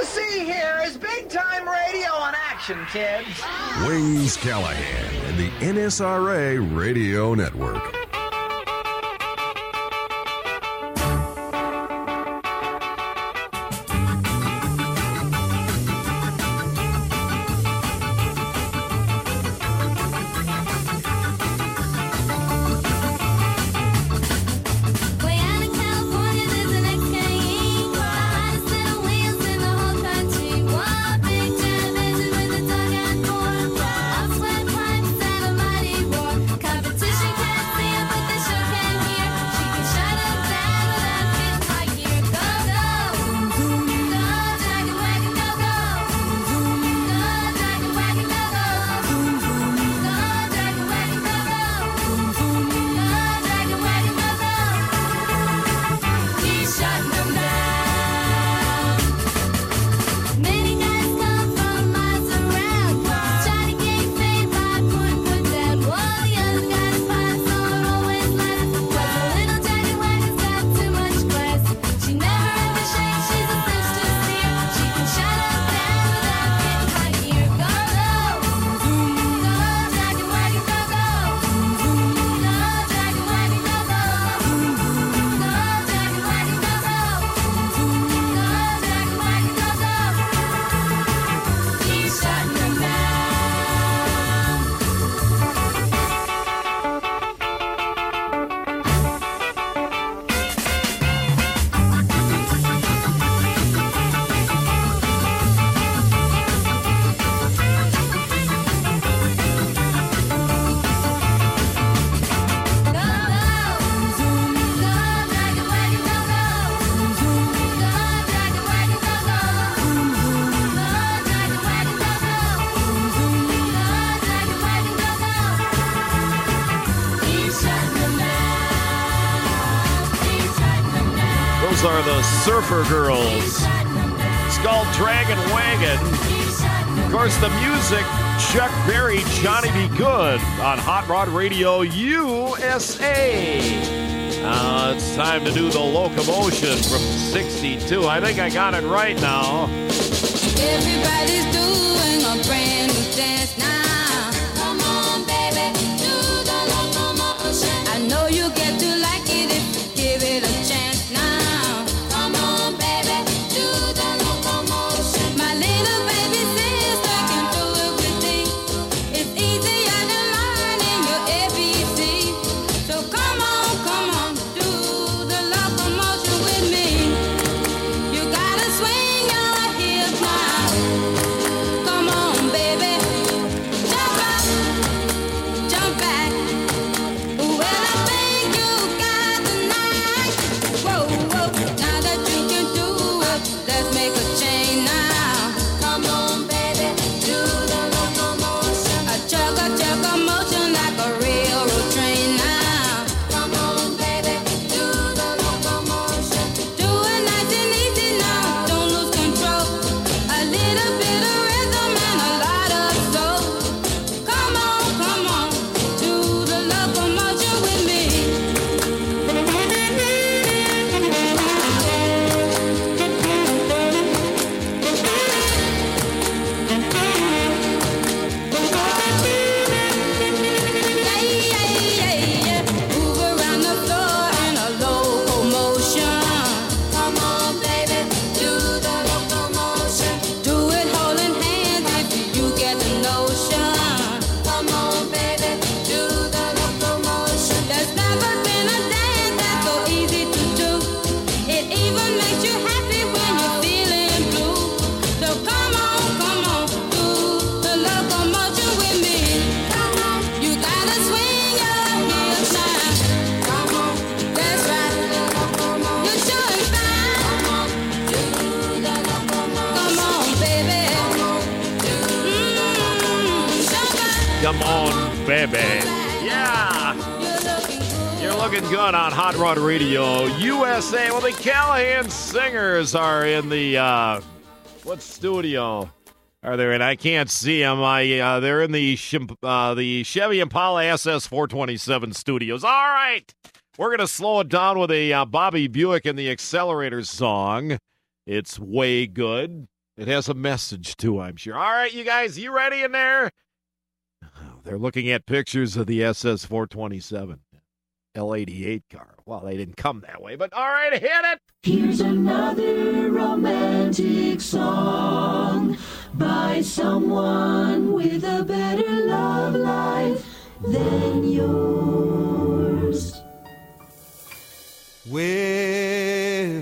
see here is big-time radio on action, kids. Wings Callahan and the NSRA Radio Network. Are the Surfer Girls. It's called Dragon Wagon. Of course, the music, Chuck Berry, Johnny B. Good on Hot Rod Radio USA. It's time to do the locomotion from 62. I think I got it right now. Everybody's doing a brand new dance now. Come on, baby, do the locomotion. I know you get to like it if you give it a chance now. Come on, baby. Yeah. You're looking good on Hot Rod Radio USA. Well, the Callahan Singers are in the, what studio are they in? I can't see them. They're in the Chevy Impala SS 427 studios. All right. We're going to slow it down with a Bobby Buick and the Accelerators song. It's way good. It has a message, too, I'm sure. All right, you guys, you ready in there? They're looking at pictures of the SS-427 L-88 car. Well, they didn't come that way, but all right, hit it! Here's another romantic song by someone with a better love life than yours. Well,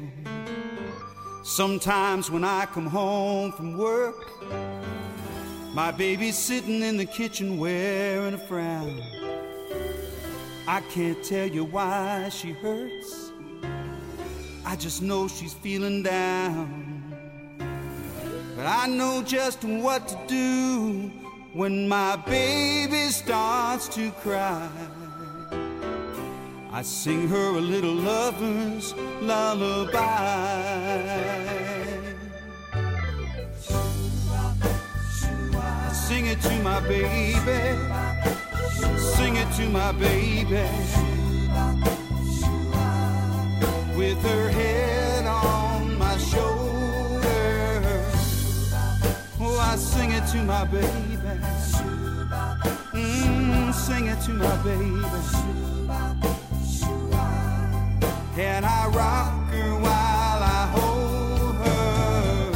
sometimes when I come home from work, my baby's sitting in the kitchen wearing a frown. I can't tell you why she hurts, I just know she's feeling down. But I know just what to do when my baby starts to cry. I sing her a little lover's lullaby. I sing it to my baby, sing it to my baby, with her head on my shoulder. Oh, I sing it to my baby, sing it to my baby, and I rock her while I hold her.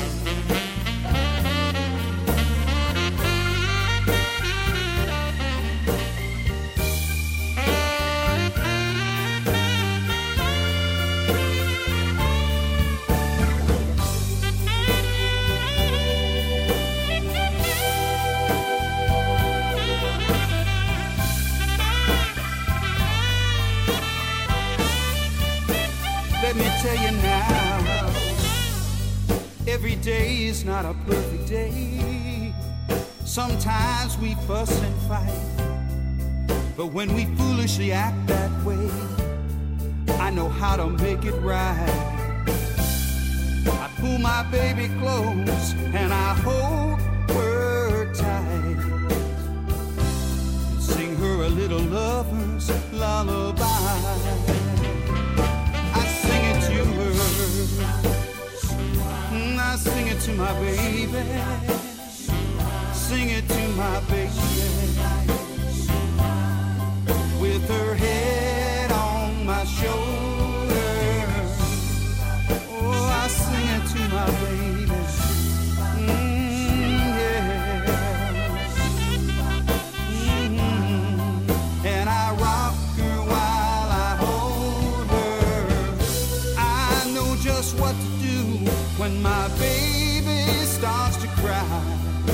Let me tell you now, every day is not a perfect day. Sometimes we fuss and fight, but when we foolishly act that way, I know how to make it right. I pull my baby close and I hold her tight, sing her a little lover's lullaby. I sing it to my baby, sing it to my baby, with her head on my shoulder. Oh, I sing it to my baby, and I rock her while I hold her. I know just what to do when my baby starts to cry.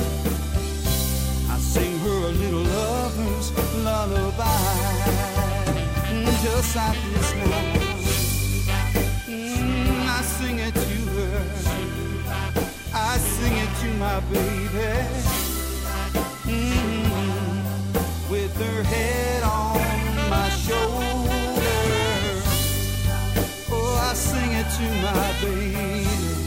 I sing her a little lover's lullaby, just like this now. I sing it to her, I sing it to my baby, with her head on my shoulder. Oh, I sing it to my baby.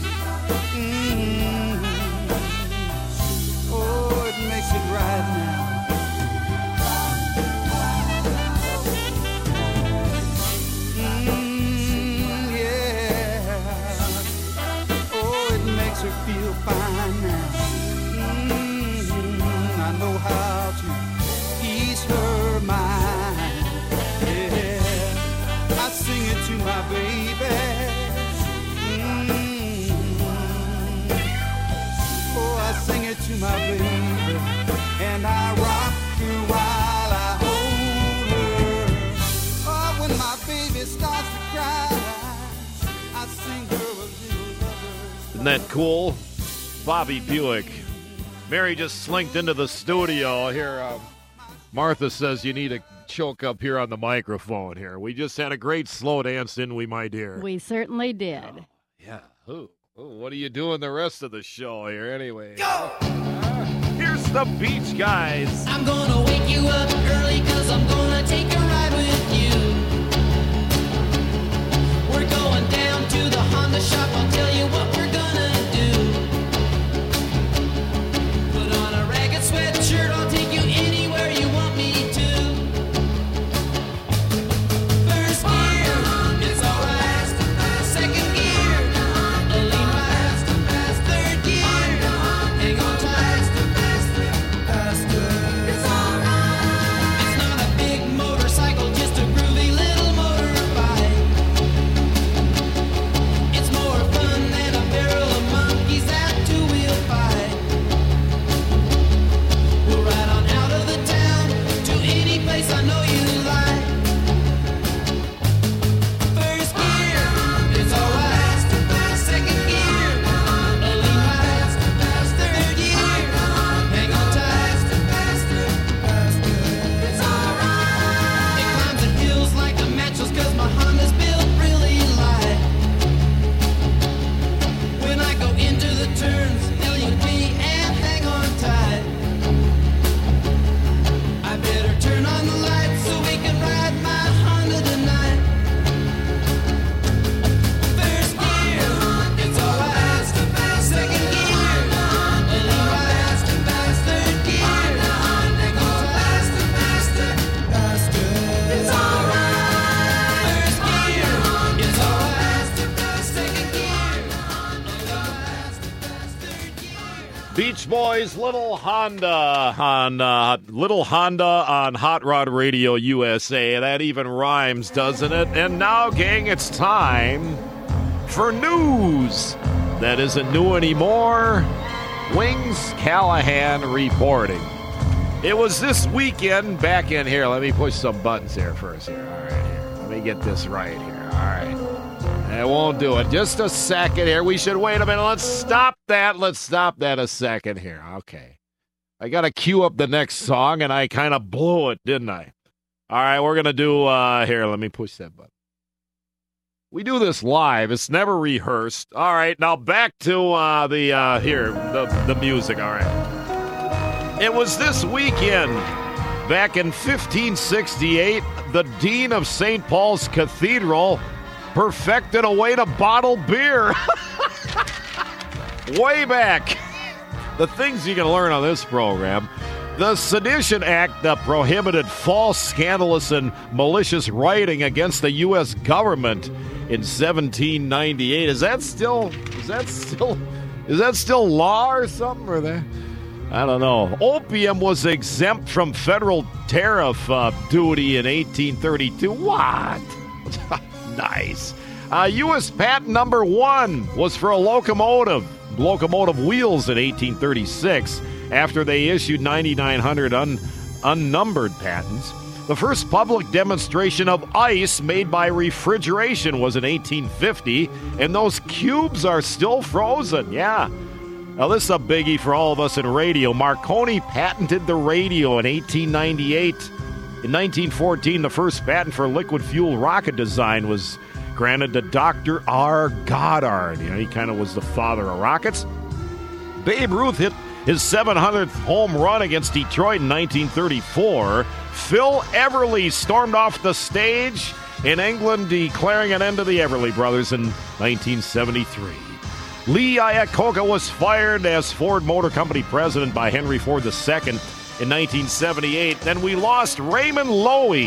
Oh, it makes it right now. Yeah. Oh, it makes her feel fine now. I know how to ease her mind. Yeah. I sing it to my baby. I sing it to my baby, and I rock her while I hold her. Oh, when my baby starts to cry, I sing her a little lover. Isn't that cool? Bobby Buick. Mary just slinked into the studio here. Martha says you need to choke up here on the microphone here. We just had a great slow dance, didn't we, my dear? We certainly did. Oh, yeah. Ooh. Oh, what are you doing the rest of the show here anyway? Go! Here's the Beach Guys. I'm gonna wake you up early 'cause I'm gonna take a ride with you. We're going down to the Honda shop, I'll tell you what we're gonna do. Put on a ragged sweatshirt, I'll take you anywhere you want me to. First gear, it's alright. Second gear, a lean right. Beach Boys, Little Honda on Hot Rod Radio USA. That even rhymes, doesn't it? And now, gang, it's time for news that isn't new anymore. Wings Callahan reporting. It was this weekend back in here. Let me push some buttons here first. Here, all right. Here, let me get this right here. All right. It won't do it. Just a second here. We should wait a minute. Let's stop that. Let's stop that a second here. Okay. I got to cue up the next song, and I kind of blew it, didn't I? All right, we're going to do, here, let me push that button. We do this live. It's never rehearsed. All right, now back to the music. All right. It was this weekend, back in 1568, the Dean of St. Paul's Cathedral perfected a way to bottle beer. Way back. The things you can learn on this program. The Sedition Act that prohibited false, scandalous, and malicious writing against the U.S. government in 1798. Is that still law or something? Or that? I don't know. Opium was exempt from federal tariff duty in 1832. What? Nice. U.S. patent number 1 was for a locomotive wheels in 1836 after they issued 9,900 unnumbered patents. The first public demonstration of ice made by refrigeration was in 1850, and those cubes are still frozen. Yeah. Now, this is a biggie for all of us in radio. Marconi patented the radio in 1898. In 1914, the first patent for liquid fuel rocket design was granted to Dr. R. Goddard. You know, he kind of was the father of rockets. Babe Ruth hit his 700th home run against Detroit in 1934. Phil Everly stormed off the stage in England, declaring an end to the Everly Brothers in 1973. Lee Iacocca was fired as Ford Motor Company president by Henry Ford II in 1978. Then we lost Raymond Loewy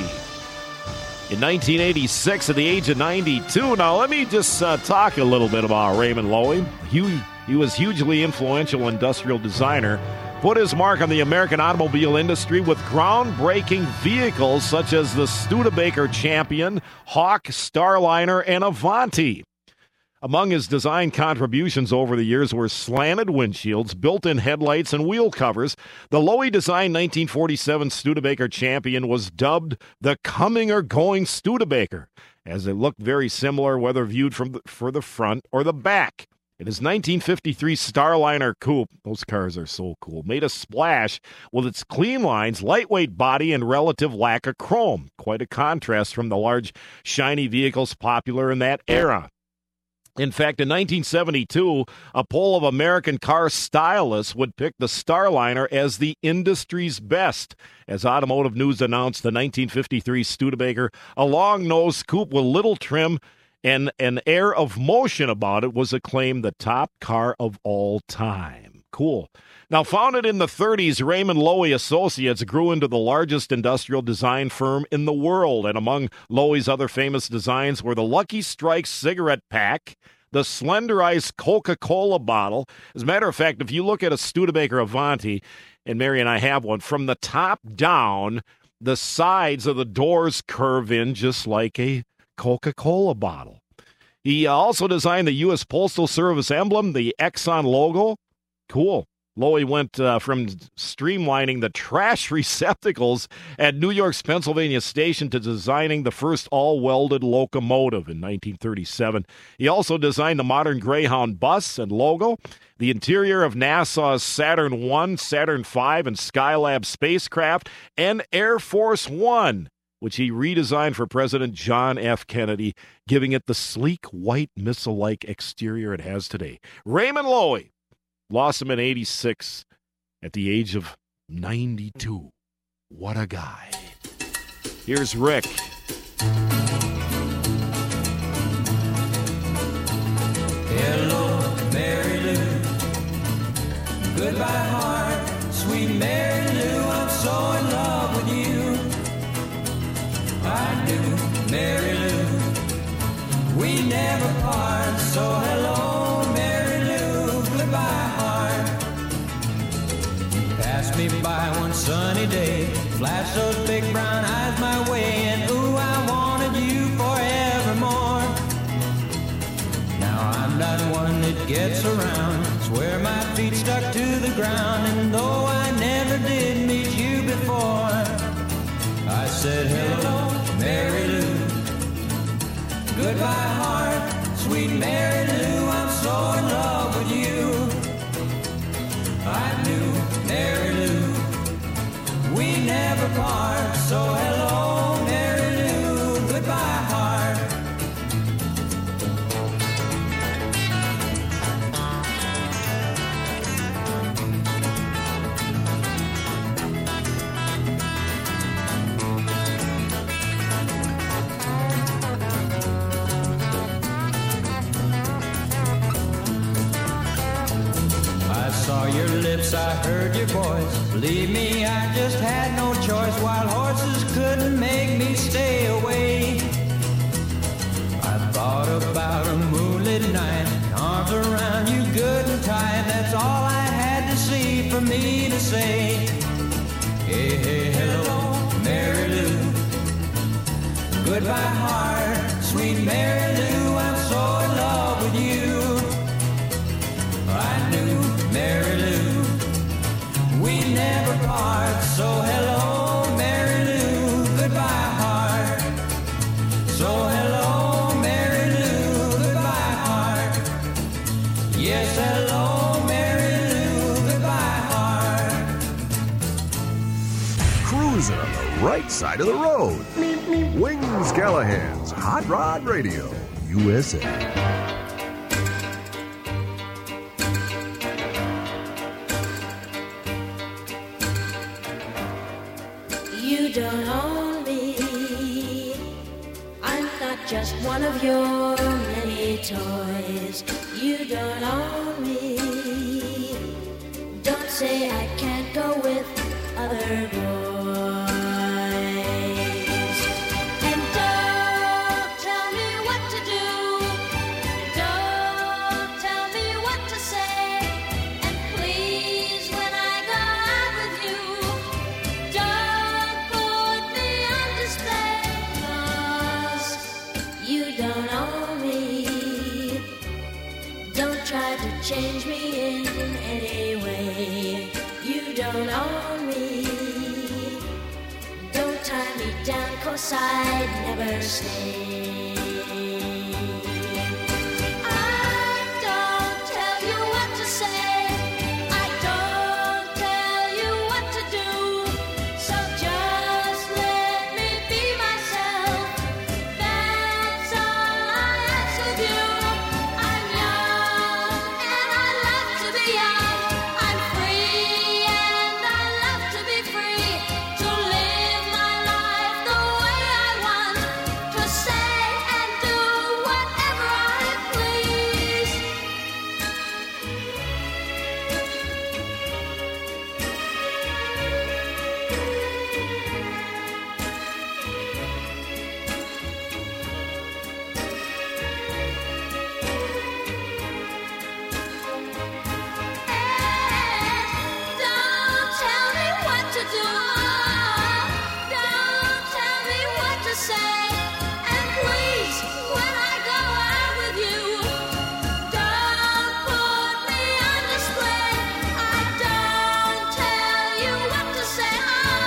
in 1986 at the age of 92. Now, let me just talk a little bit about Raymond Loewy. He was hugely influential industrial designer, put his mark on the American automobile industry with groundbreaking vehicles such as the Studebaker Champion, Hawk, Starliner, and Avanti. Among his design contributions over the years were slanted windshields, built-in headlights, and wheel covers. The Loewy-designed 1947 Studebaker Champion was dubbed the coming or going Studebaker, as it looked very similar whether viewed for the front or the back. In his 1953 Starliner Coupe, those cars are so cool, made a splash with its clean lines, lightweight body, and relative lack of chrome. Quite a contrast from the large, shiny vehicles popular in that era. In fact, in 1972, a poll of American car stylists would pick the Starliner as the industry's best. As Automotive News announced, the 1953 Studebaker, a long-nosed coupe with little trim and an air of motion about it, was acclaimed the top car of all time. Cool. Now, founded in the 30s, Raymond Loewy Associates grew into the largest industrial design firm in the world, and among Loewy's other famous designs were the Lucky Strike cigarette pack, the slenderized Coca-Cola bottle. As a matter of fact, if you look at a Studebaker Avanti, and Mary and I have one, from the top down, the sides of the doors curve in just like a Coca-Cola bottle. He also designed the U.S. Postal Service emblem, the Exxon logo. Cool. Loewy went from streamlining the trash receptacles at New York's Pennsylvania Station to designing the first all-welded locomotive in 1937. He also designed the modern Greyhound bus and logo, the interior of NASA's Saturn I, Saturn V, and Skylab spacecraft, and Air Force One, which he redesigned for President John F. Kennedy, giving it the sleek, white, missile-like exterior it has today. Raymond Loewy. Lost him in 86 at the age of 92. What a guy. Here's Rick. Hello, Mary Lou. Goodbye, heart. Sweet Mary Lou, I'm so in love with you. I do, Mary Lou. We never part, so hello, Mary Lou. Goodbye, heart. flash those big brown eyes my way, and ooh, I wanted you forevermore. Now I'm not one that gets around, swear my feet stuck to the ground, and though I never did meet you before, I said hello, Mary Lou. Goodbye, heart, sweet Mary Lou, I'm so in love with you. I knew, Mary Lou, we never part, so hello, Mary Lou, goodbye, heart. Saw your lips, I heard your voice. Believe me, I just had no choice. Wild horses couldn't make me stay away. I thought about a moonlit night, arms around you good and tight. That's all I had to see for me to say. Hey, hey, hello, Mary Lou. Goodbye, heart, sweet Mary Lou. I'm so in love with you. I knew, Mary Lou, we never part, so hello, Mary Lou, goodbye, heart. So hello, Mary Lou, goodbye, heart. Yes, hello, Mary Lou, goodbye, heart. Cruising on the right side of the road. Wings Callahan's Hot Rod Radio, USA. You don't own me. I'm not just one of your many toys. You don't own me. Don't say I can't go with other boys. And don't tell me what to do. Don't tell me what to say. And please, when I go out with you, don't put me on display, 'cause you don't own me. Don't try to change me in any way. You don't own me. Don't tie me down, 'cause I'd never stay. I don't tell you what to say. I don't tell you what to do. So just let me be myself. That's all I ask of you. I'm young and I love to be young. I'm free and I love to be free. To live my life the way I want. To say and do whatever I please. Don't tell me what to do. Don't tell me what to say. And please, when I go out with you, don't put me on display. I don't tell you what to say.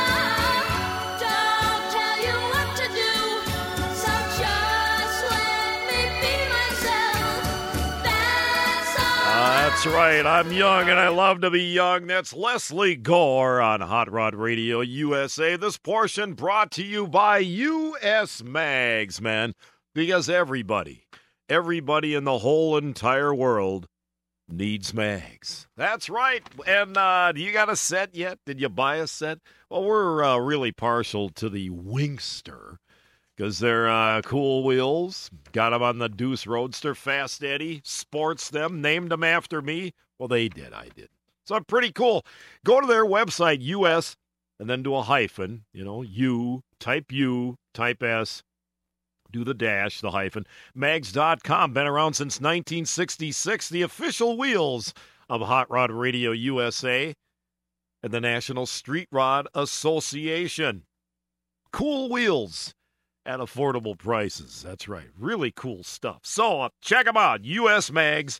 Don't tell you what to do. So just let me be myself. That's all. That's right. I'm young and I love to be young. That's Leslie Gore on Hot Rod Radio USA. This portion brought to you by US Mags, man. Because everybody in the whole entire world needs mags. That's right. And do you got a set yet? Did you buy a set? Well, we're really partial to the Wingster because they're cool wheels. Got them on the Deuce Roadster. Fast Eddie sports them. Named them after me. Well, they did. I did. So pretty cool. Go to their website, US, and then do a hyphen. U, type S, do the dash, the hyphen. Mags.com. Been around since 1966. The official wheels of Hot Rod Radio USA. and the National Street Rod Association. Cool wheels at affordable prices. That's right. Really cool stuff. So check them out. US Mags,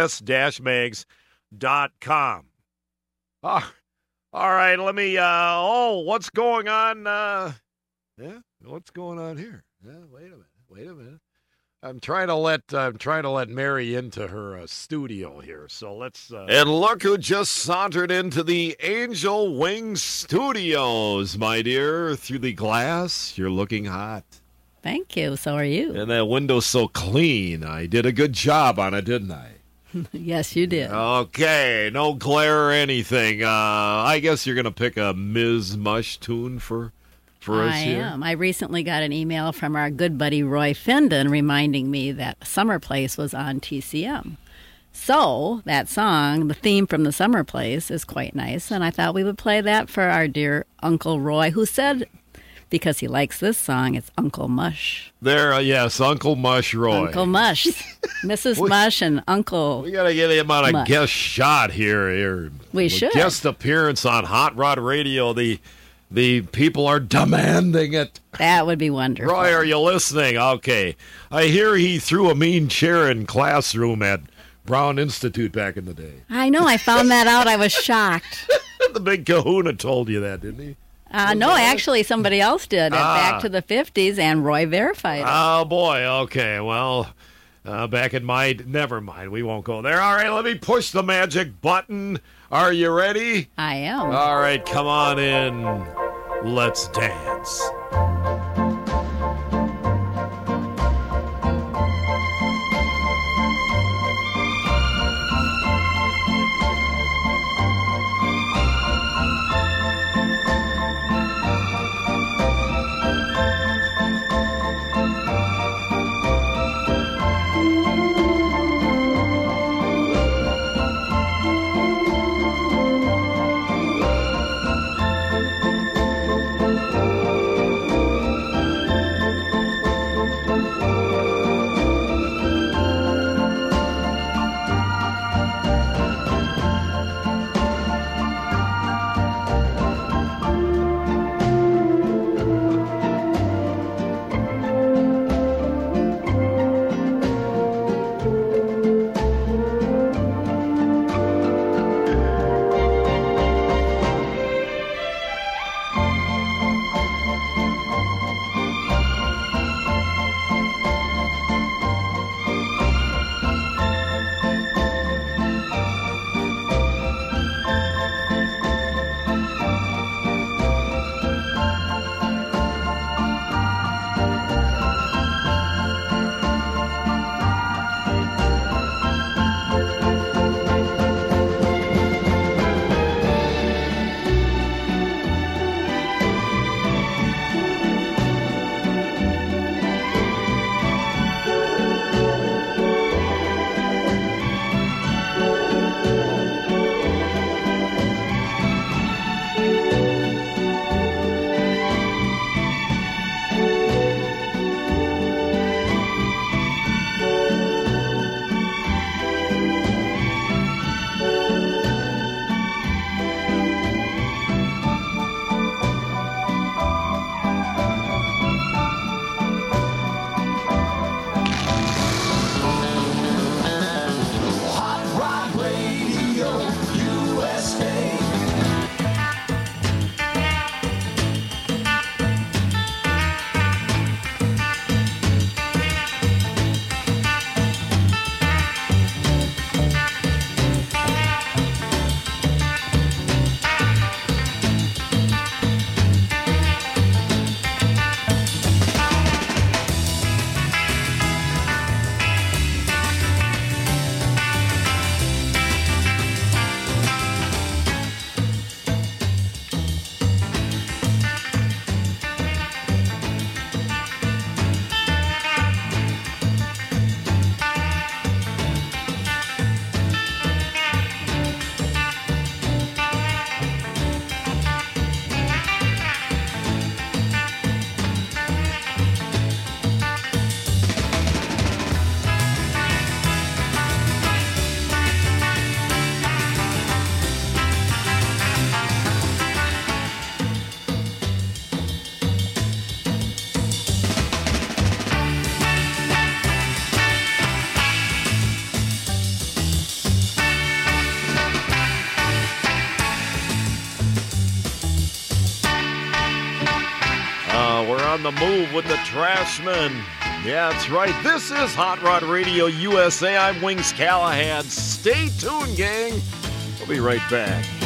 us-mags.com. All right, let me, what's going on? What's going on here? Yeah, wait a minute. I'm trying to let Mary into her studio here. So let's and look who just sauntered into the Angel Wing Studios, my dear. Through the glass, you're looking hot. Thank you. So are you. And that window's so clean. I did a good job on it, didn't I? Yes, you did. Okay, no glare or anything. I guess you're gonna pick a Ms. Mush tune for us here. I am. I recently got an email from our good buddy Roy Findon reminding me that Summer Place was on TCM. So that song, the theme from the Summer Place, is quite nice, and I thought we would play that for our dear Uncle Roy, who said, because he likes this song, it's Uncle Mush. There, yes, Uncle Mush Roy. Uncle Mush. Mrs. Mush and Uncle We got to get him on a Mush. guest shot here. We should. Guest appearance on Hot Rod Radio. The people are demanding it. That would be wonderful. Roy, are you listening? Okay. I hear he threw a mean chair in classroom at Brown Institute back in the day. I know. I found that out. I was shocked. The big kahuna told you that, didn't he? No, actually, somebody else did. Back to the 50s, and Roy verified it. Oh, boy. Okay. Well, back in my... Never mind. We won't go there. All right, let me push the magic button. Are you ready? I am. All right, come on in. Let's dance. on the move with the Trashmen. Yeah, that's right. This is Hot Rod Radio USA. I'm Wings Callahan. Stay tuned, gang. We'll be right back.